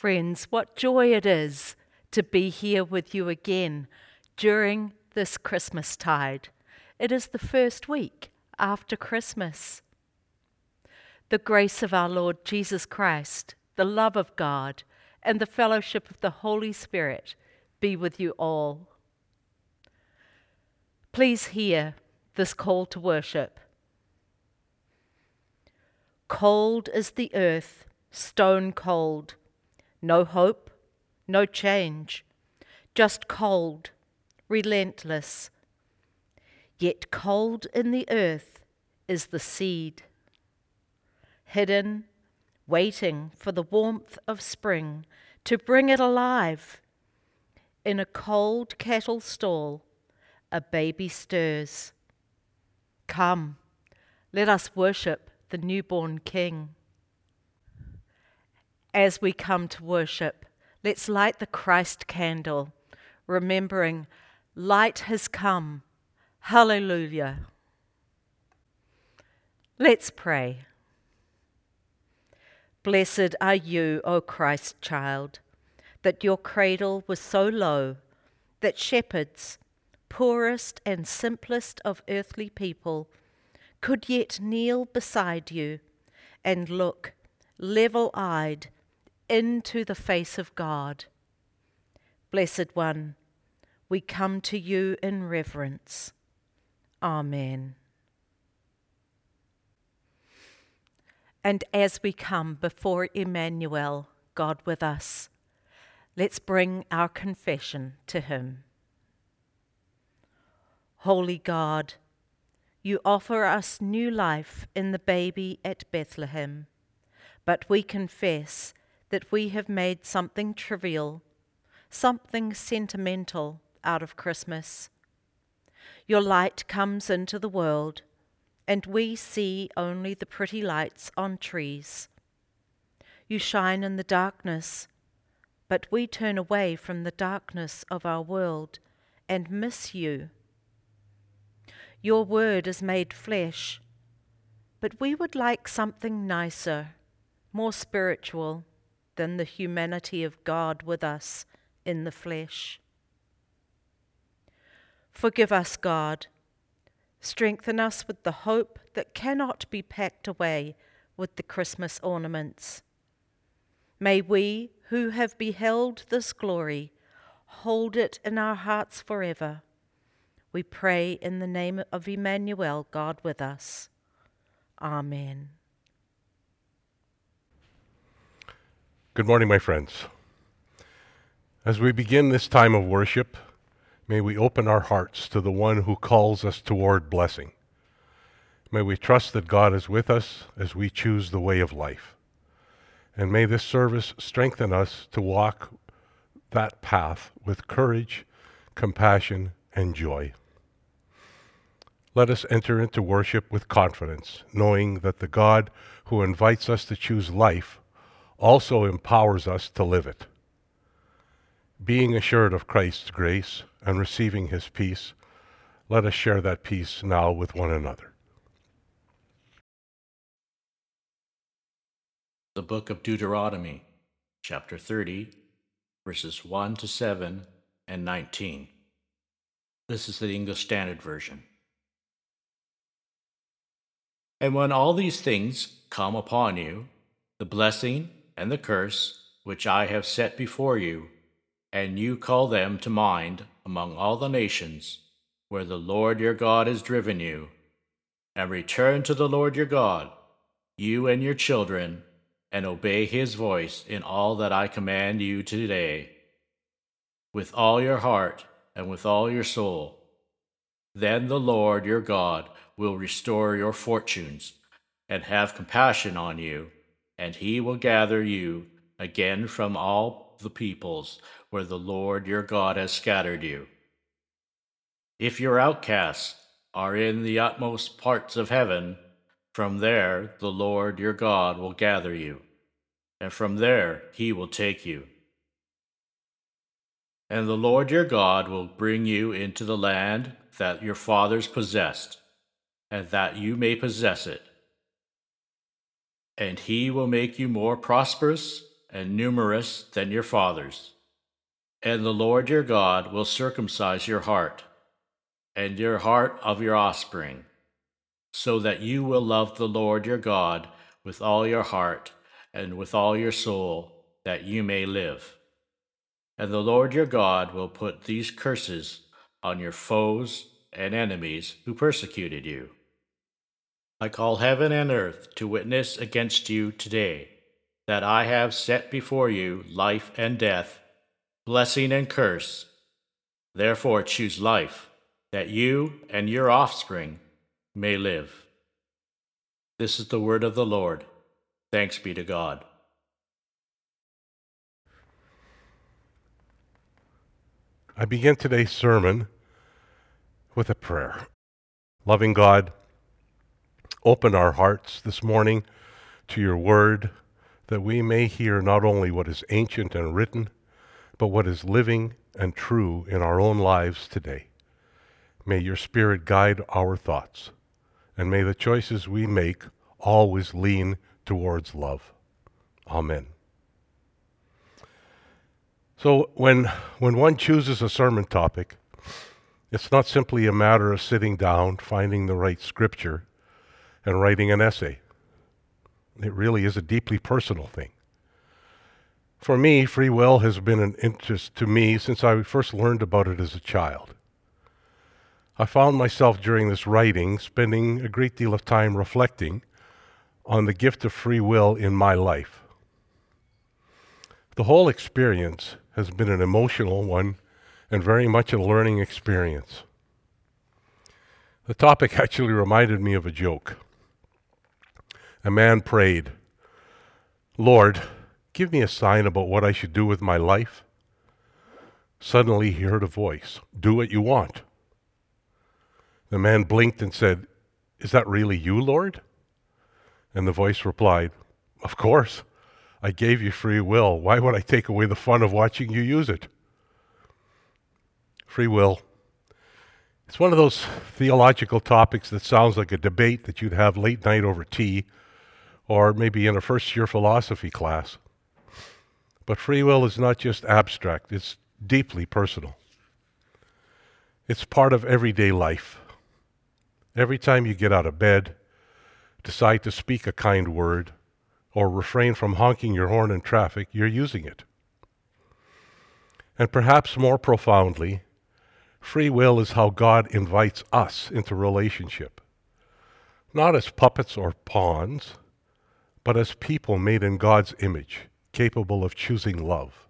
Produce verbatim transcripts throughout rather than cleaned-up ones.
Friends, what joy it is to be here with you again during this Christmas tide. It is the first week after Christmas. The grace of our Lord Jesus Christ, the love of God, and the fellowship of the Holy Spirit be with you all. Please hear this call to worship. Cold is the earth, stone cold. No hope, no change, just cold, relentless. Yet cold in the earth is the seed, hidden, waiting for the warmth of spring to bring it alive. In a cold cattle stall, a baby stirs. Come, let us worship the newborn King. As we come to worship, let's light the Christ candle, remembering light has come. Hallelujah. Let's pray. Blessed are you, O Christ child, that your cradle was so low that shepherds, poorest and simplest of earthly people, could yet kneel beside you and look level-eyed into the face of God. Blessed One, we come to you in reverence. Amen. And as we come before Emmanuel, God with us, let's bring our confession to him. Holy God, you offer us new life in the baby at Bethlehem, but we confess that we have made something trivial, something sentimental out of Christmas. Your light comes into the world, and we see only the pretty lights on trees. You shine in the darkness, but we turn away from the darkness of our world and miss you. Your word is made flesh, but we would like something nicer, more spiritual than the humanity of God with us in the flesh. Forgive us, God. Strengthen us with the hope that cannot be packed away with the Christmas ornaments. May we, who have beheld this glory, hold it in our hearts forever. We pray in the name of Emmanuel, God with us. Amen. Good morning, my friends. As we begin this time of worship, may we open our hearts to the one who calls us toward blessing. May we trust that God is with us as we choose the way of life. And may this service strengthen us to walk that path with courage, compassion, and joy. Let us enter into worship with confidence, knowing that the God who invites us to choose life also empowers us to live it. Being assured of Christ's grace and receiving his peace, let us share that peace now with one another. The book of Deuteronomy, chapter thirty, verses one to seven and nineteen. This is the English Standard Version. And when all these things come upon you, the blessing and the curse which I have set before you, and you call them to mind among all the nations where the Lord your God has driven you, and return to the Lord your God, you and your children, and obey his voice in all that I command you today, with all your heart and with all your soul. Then the Lord your God will restore your fortunes and have compassion on you, and he will gather you again from all the peoples where the Lord your God has scattered you. If your outcasts are in the utmost parts of heaven, from there the Lord your God will gather you, and from there he will take you. And the Lord your God will bring you into the land that your fathers possessed, and that you may possess it. And he will make you more prosperous and numerous than your fathers. And the Lord your God will circumcise your heart, and your heart of your offspring, so that you will love the Lord your God with all your heart and with all your soul, that you may live. And the Lord your God will put these curses on your foes and enemies who persecuted you. I call heaven and earth to witness against you today, that I have set before you life and death, blessing and curse. Therefore choose life, that you and your offspring may live. This is the word of the Lord. Thanks be to God. I begin today's sermon with a prayer. Loving God, open our hearts this morning to your word, that we may hear not only what is ancient and written, but what is living and true in our own lives today. May your Spirit guide our thoughts, and may the choices we make always lean towards love. Amen. So when, when one chooses a sermon topic, it's not simply a matter of sitting down, finding the right scripture, and writing an essay. It really is a deeply personal thing. For me, free will has been an interest to me since I first learned about it as a child. I found myself during this writing spending a great deal of time reflecting on the gift of free will in my life. The whole experience has been an emotional one and very much a learning experience. The topic actually reminded me of a joke. A man prayed, "Lord, give me a sign about what I should do with my life." Suddenly he heard a voice, "Do what you want." The man blinked and said, "Is that really you, Lord?" And the voice replied, "Of course. I gave you free will. Why would I take away the fun of watching you use it?" Free will. It's one of those theological topics that sounds like a debate that you'd have late night over tea, or maybe in a first-year philosophy class. But free will is not just abstract, it's deeply personal. It's part of everyday life. Every time you get out of bed, decide to speak a kind word, or refrain from honking your horn in traffic, you're using it. And perhaps more profoundly, free will is how God invites us into relationship. Not as puppets or pawns, but as people made in God's image, capable of choosing love.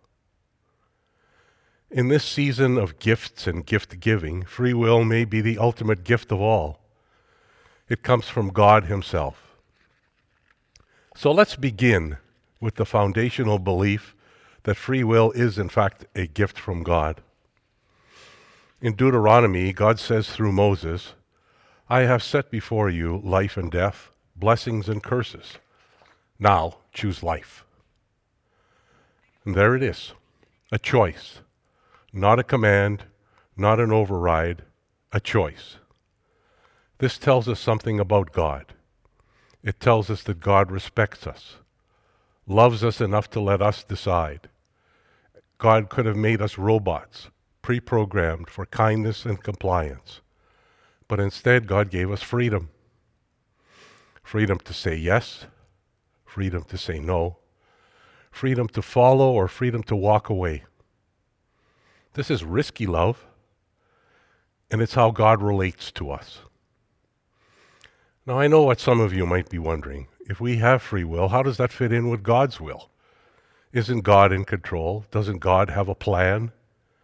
In this season of gifts and gift-giving, free will may be the ultimate gift of all. It comes from God Himself. So let's begin with the foundational belief that free will is in fact a gift from God. In Deuteronomy, God says through Moses, "I have set before you life and death, blessings and curses. Now choose life." And there it is, a choice, not a command, not an override, a choice. This tells us something about God. It tells us that God respects us, loves us enough to let us decide. God could have made us robots, pre-programmed for kindness and compliance. But instead, God gave us freedom. Freedom to say yes, freedom to say no, freedom to follow or freedom to walk away. This is risky love, and it's how God relates to us. Now, I know what some of you might be wondering. If we have free will, how does that fit in with God's will? Isn't God in control? Doesn't God have a plan?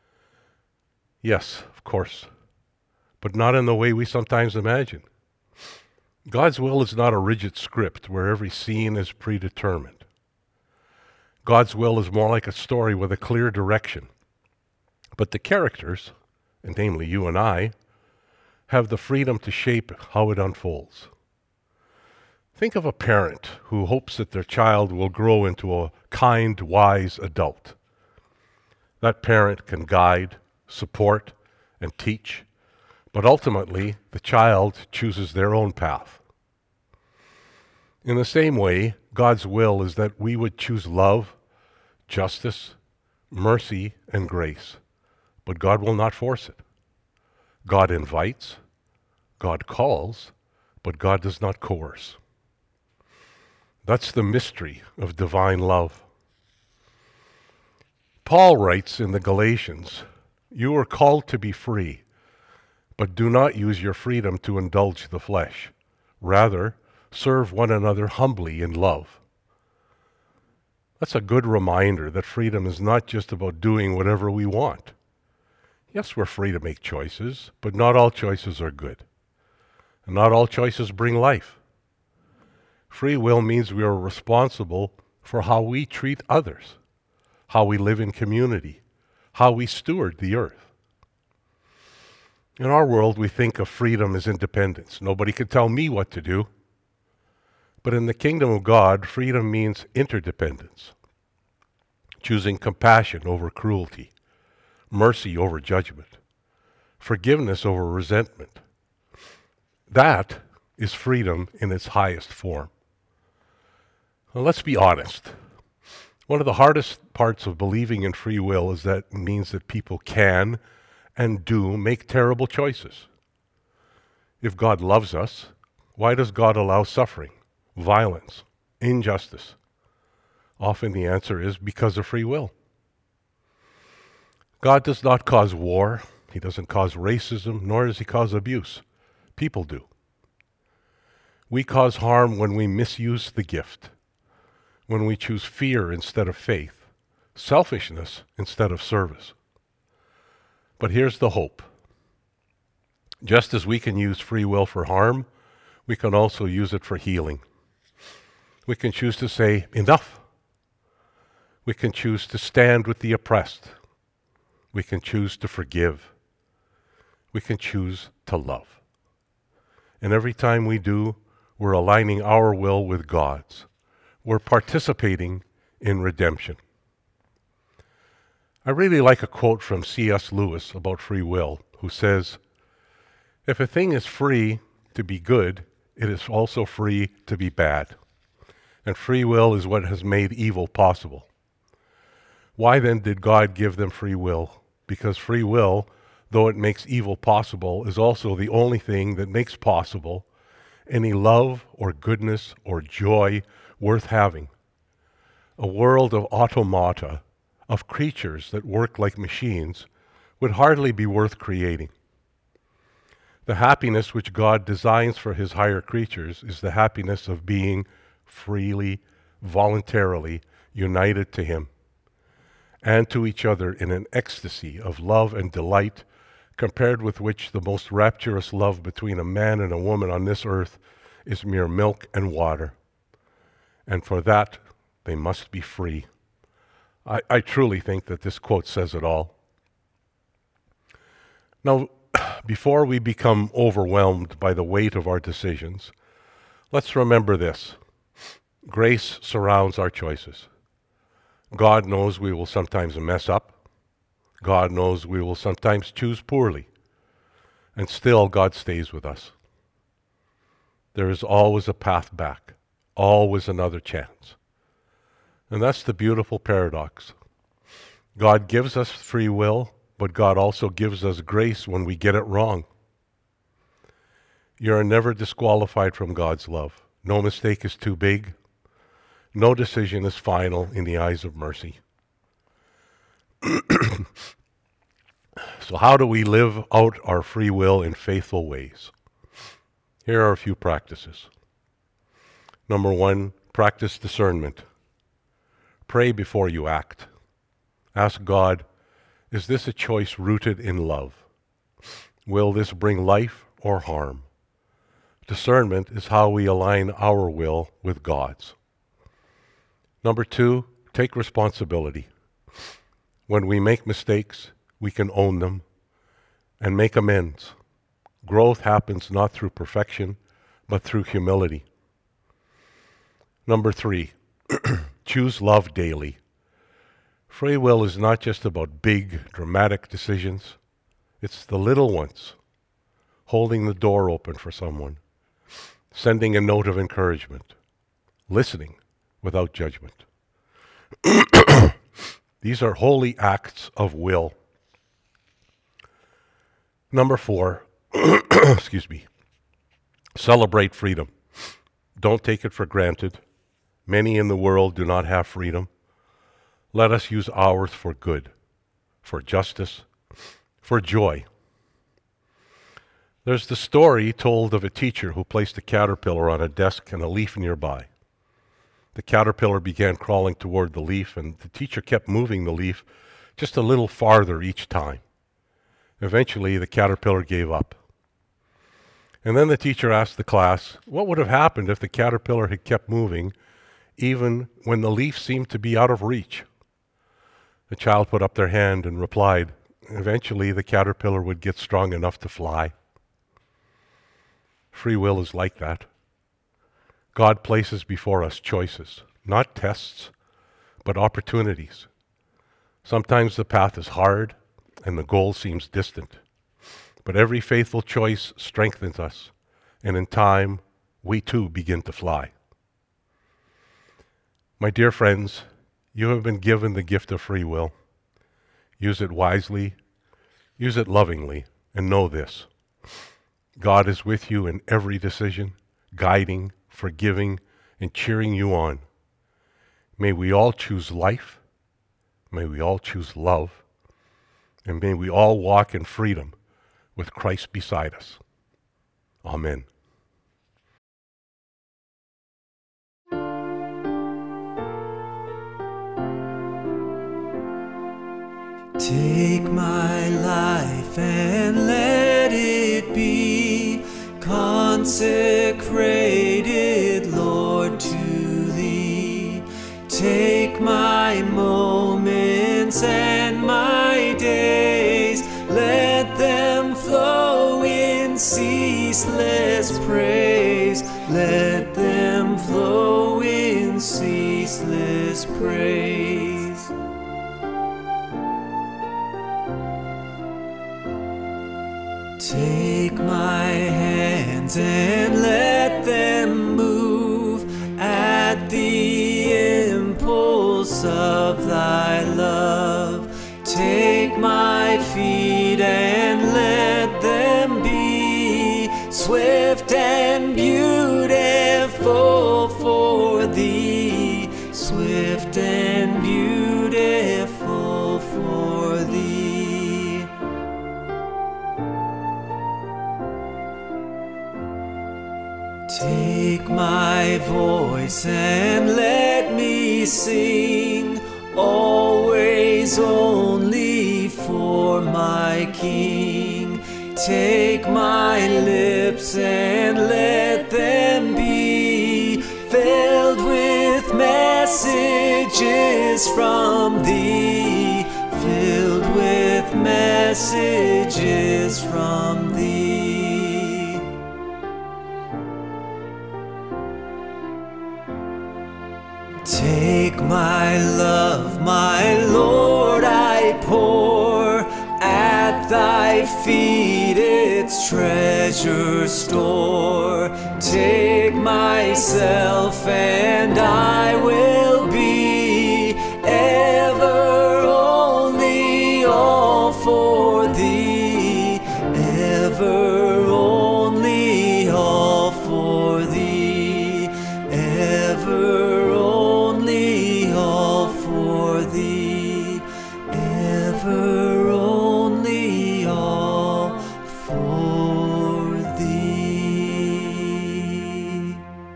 Yes, of course, but not in the way we sometimes imagine. God's will is not a rigid script where every scene is predetermined. God's will is more like a story with a clear direction. But the characters, and namely you and I, have the freedom to shape how it unfolds. Think of a parent who hopes that their child will grow into a kind, wise adult. That parent can guide, support, and teach, but ultimately the child chooses their own path. In the same way, God's will is that we would choose love, justice, mercy, and grace, but God will not force it. God invites, God calls, but God does not coerce. That's the mystery of divine love. Paul writes in the Galatians, "You are called to be free, but do not use your freedom to indulge the flesh. Rather, serve one another humbly in love." That's a good reminder that freedom is not just about doing whatever we want. Yes, we're free to make choices, but not all choices are good. And not all choices bring life. Free will means we are responsible for how we treat others, how we live in community, how we steward the earth. In our world, we think of freedom as independence. Nobody can tell me what to do. But in the kingdom of God, freedom means interdependence, choosing compassion over cruelty, mercy over judgment, forgiveness over resentment. That is freedom in its highest form. Now, let's be honest. One of the hardest parts of believing in free will is that it means that people can and do make terrible choices. If God loves us, why does God allow suffering, violence, injustice? Often the answer is because of free will. God does not cause war. He doesn't cause racism, nor does he cause abuse. People do. We cause harm when we misuse the gift, when we choose fear instead of faith, selfishness instead of service. But here's the hope. Just as we can use free will for harm, we can also use it for healing. We can choose to say, enough. We can choose to stand with the oppressed. We can choose to forgive. We can choose to love. And every time we do, we're aligning our will with God's. We're participating in redemption. I really like a quote from C S Lewis about free will, who says, "If a thing is free to be good, it is also free to be bad. And free will is what has made evil possible." Why then did God give them free will? Because free will, though it makes evil possible, is also the only thing that makes possible any love or goodness or joy worth having. A world of automata, of creatures that work like machines, would hardly be worth creating. The happiness which God designs for his higher creatures is the happiness of being freely, voluntarily united to him and to each other in an ecstasy of love and delight, compared with which the most rapturous love between a man and a woman on this earth is mere milk and water. And for that, they must be free. I, I truly think that this quote says it all. Now, before we become overwhelmed by the weight of our decisions, let's remember this. Grace surrounds our choices. God knows we will sometimes mess up. God knows we will sometimes choose poorly. And still, God stays with us. There is always a path back, always another chance. And that's the beautiful paradox. God gives us free will, but God also gives us grace when we get it wrong. You are never disqualified from God's love. No mistake is too big. No decision is final in the eyes of mercy. So how do we live out our free will in faithful ways? Here are a few practices. Number one, practice discernment. Pray before you act. Ask God, is this a choice rooted in love? Will this bring life or harm? Discernment is how we align our will with God's. Number two, take responsibility. When we make mistakes, we can own them and make amends. Growth happens not through perfection, but through humility. Number three, choose love daily. Free will is not just about big, dramatic decisions. It's the little ones. Holding the door open for someone. Sending a note of encouragement. Listening without judgment. These are holy acts of will. Number four, excuse me, celebrate freedom. Don't take it for granted. Many in the world do not have freedom. Let us use ours for good, for justice, for joy. There's the story told of a teacher who placed a caterpillar on a desk and a leaf nearby. The caterpillar began crawling toward the leaf, and the teacher kept moving the leaf just a little farther each time. Eventually, the caterpillar gave up. And then the teacher asked the class, what would have happened if the caterpillar had kept moving even when the leaf seemed to be out of reach? The child put up their hand and replied, eventually the caterpillar would get strong enough to fly. Free will is like that. God places before us choices, not tests, but opportunities. Sometimes the path is hard and the goal seems distant, but every faithful choice strengthens us, and in time, we too begin to fly. My dear friends, you have been given the gift of free will. Use it wisely, use it lovingly, and know this: God is with you in every decision, guiding, forgiving, and cheering you on. May we all choose life, may we all choose love, and may we all walk in freedom with Christ beside us. Amen. Take my life and let it be consecrated, Lord, to Thee. Take my moments and my days, let them flow in ceaseless praise. Let them flow in ceaseless praise. Take my hands and let them move at the impulse of Thy love. Take my feet and let them be swift and beautiful for Thee, swift and beautiful for Thee. Take my voice and let me sing, always only for my King. Take my lips and let them be filled with messages from Thee, filled with messages from Thee. Take my love, my Lord, I pour at Thy feet its treasure store. Take myself and I will be ever only all for Thee, ever only all for Thee, ever only all for Thee, ever only all for Thee.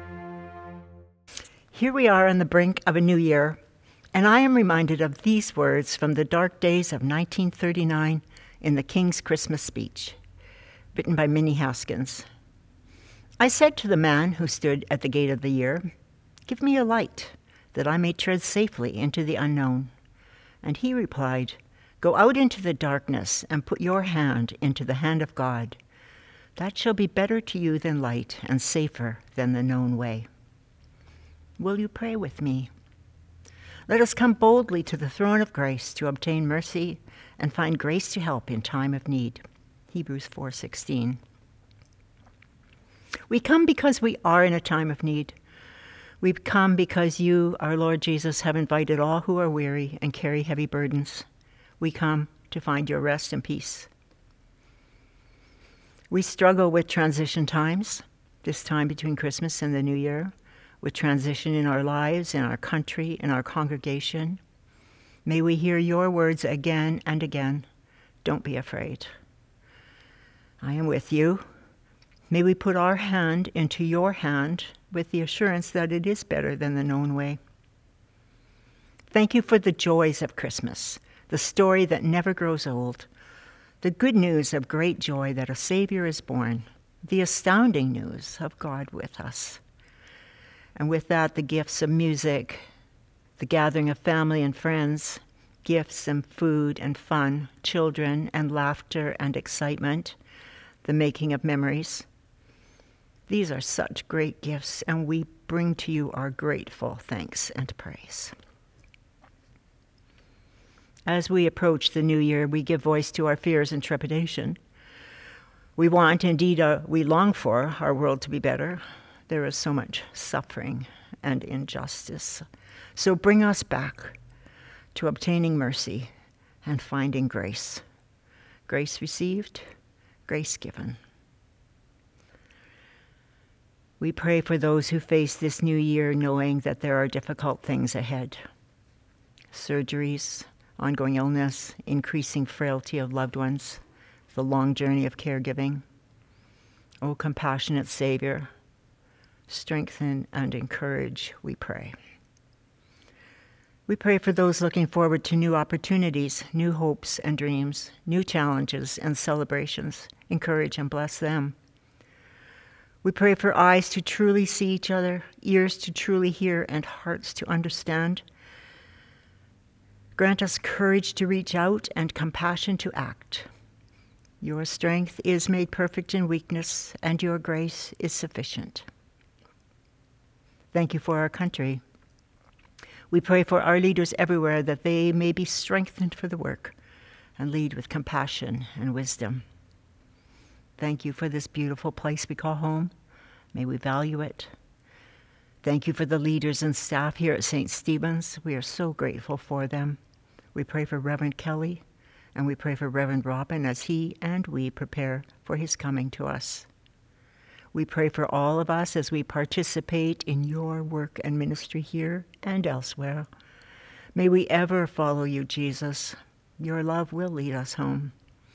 Here we are on the brink of a new year, and I am reminded of these words from the dark days of nineteen thirty-nine in the King's Christmas speech, written by Minnie Haskins. I said to the man who stood at the gate of the year, "Give me a light, that I may tread safely into the unknown." And he replied, "Go out into the darkness and put your hand into the hand of God. That shall be better to you than light and safer than the known way." Will you pray with me? Let us come boldly to the throne of grace to obtain mercy and find grace to help in time of need. Hebrews four sixteen. We come because we are in a time of need. We've come because you, our Lord Jesus, have invited all who are weary and carry heavy burdens. We come to find your rest and peace. We struggle with transition times, this time between Christmas and the New Year, with transition in our lives, in our country, in our congregation. May we hear your words again and again. Don't be afraid. I am with you. May we put our hand into your hand with the assurance that it is better than the known way. Thank you for the joys of Christmas, the story that never grows old, the good news of great joy that a Savior is born, the astounding news of God with us. And with that, the gifts of music, the gathering of family and friends, gifts and food and fun, children and laughter and excitement, the making of memories. These are such great gifts, and we bring to you our grateful thanks and praise. As we approach the new year, we give voice to our fears and trepidation. We want, indeed, uh, we long for our world to be better. There is so much suffering and injustice. So bring us back to obtaining mercy and finding grace. Grace received, grace given. We pray for those who face this new year knowing that there are difficult things ahead. Surgeries, ongoing illness, increasing frailty of loved ones, the long journey of caregiving. O compassionate Savior, strengthen and encourage, we pray. We pray for those looking forward to new opportunities, new hopes and dreams, new challenges and celebrations. Encourage and bless them. We pray for eyes to truly see each other, ears to truly hear, and hearts to understand. Grant us courage to reach out and compassion to act. Your strength is made perfect in weakness, and your grace is sufficient. Thank you for our country. We pray for our leaders everywhere that they may be strengthened for the work and lead with compassion and wisdom. Thank you for this beautiful place we call home. May we value it. Thank you for the leaders and staff here at Saint Stephen's. We are so grateful for them. We pray for Reverend Kelly, and we pray for Reverend Robin as he and we prepare for his coming to us. We pray for all of us as we participate in your work and ministry here and elsewhere. May we ever follow you, Jesus. Your love will lead us home.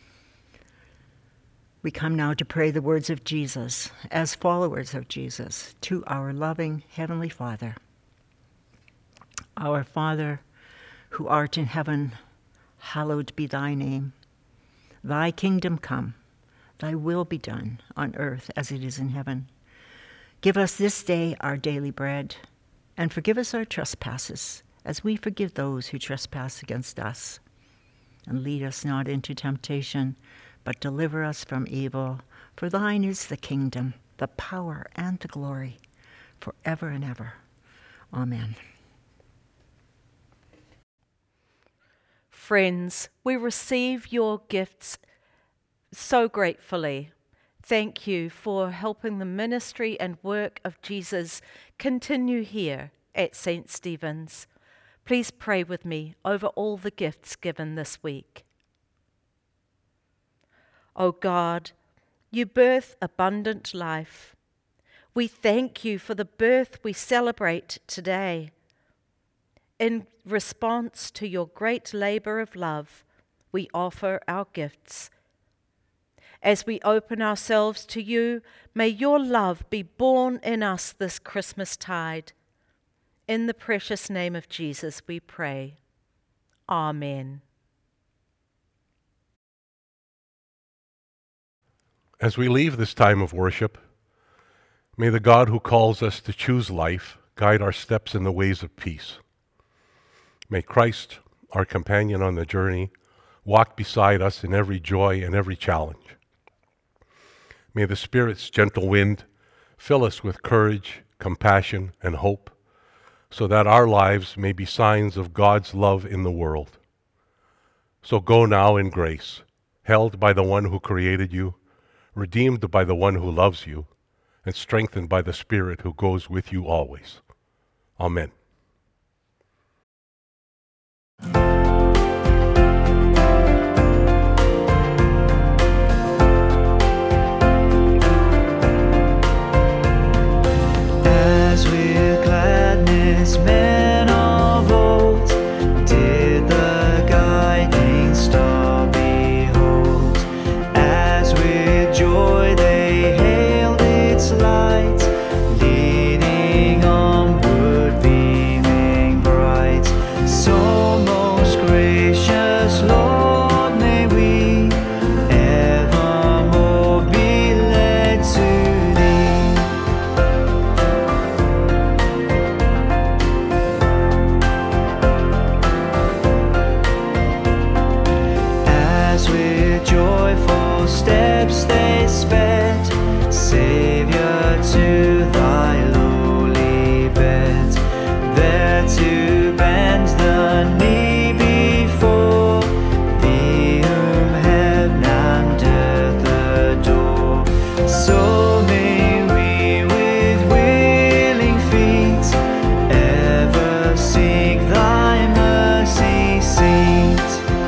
We come now to pray the words of Jesus, as followers of Jesus, to our loving Heavenly Father. Our Father, who art in heaven, hallowed be thy name. Thy kingdom come, thy will be done on earth as it is in heaven. Give us this day our daily bread, and forgive us our trespasses, as we forgive those who trespass against us. And lead us not into temptation, but deliver us from evil. For thine is the kingdom, the power, and the glory, forever and ever. Amen. Friends, we receive your gifts so gratefully. Thank you for helping the ministry and work of Jesus continue here at Saint Stephen's. Please pray with me over all the gifts given this week. O God, you birth abundant life. We thank you for the birth we celebrate today. In response to your great labor of love, we offer our gifts. As we open ourselves to you, may your love be born in us this Christmas tide. In the precious name of Jesus we pray. Amen. As we leave this time of worship, may the God who calls us to choose life guide our steps in the ways of peace. May Christ, our companion on the journey, walk beside us in every joy and every challenge. May the Spirit's gentle wind fill us with courage, compassion, and hope, so that our lives may be signs of God's love in the world. So go now in grace, held by the one who created you, redeemed by the one who loves you, and strengthened by the Spirit who goes with you always. Amen. As with gladness men of old did the guiding star behold, as with joy they hailed its light, leading onward beaming bright. So most gracious Lord, may we evermore be led to Thee. As with joyful steps they sped, Saviour, to Thy lowly bed, there to bend the knee before Thee, whom heaven and earth adore. So may we with willing feet ever seek Thy mercy seat.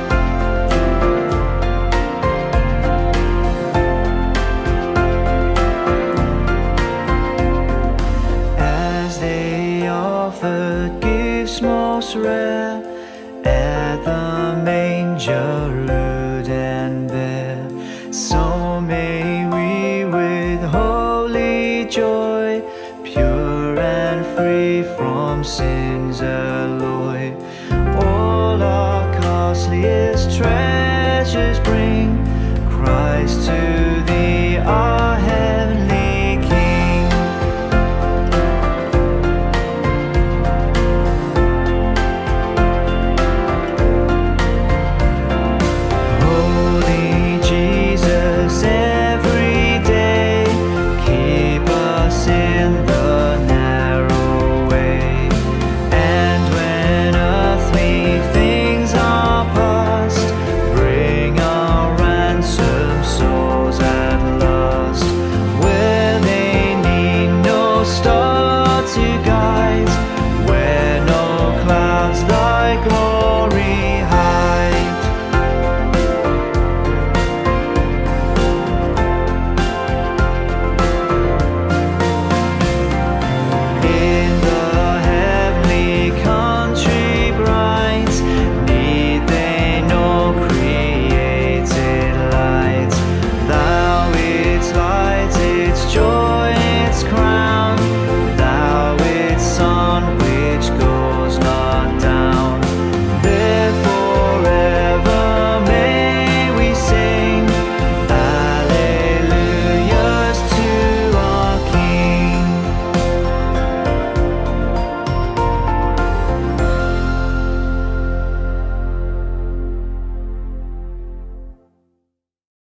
As they offered gifts most rare at the manger rude and bare, so may we with holy joy, pure and free from sin's alloy, all our costliest treasures bring Christ to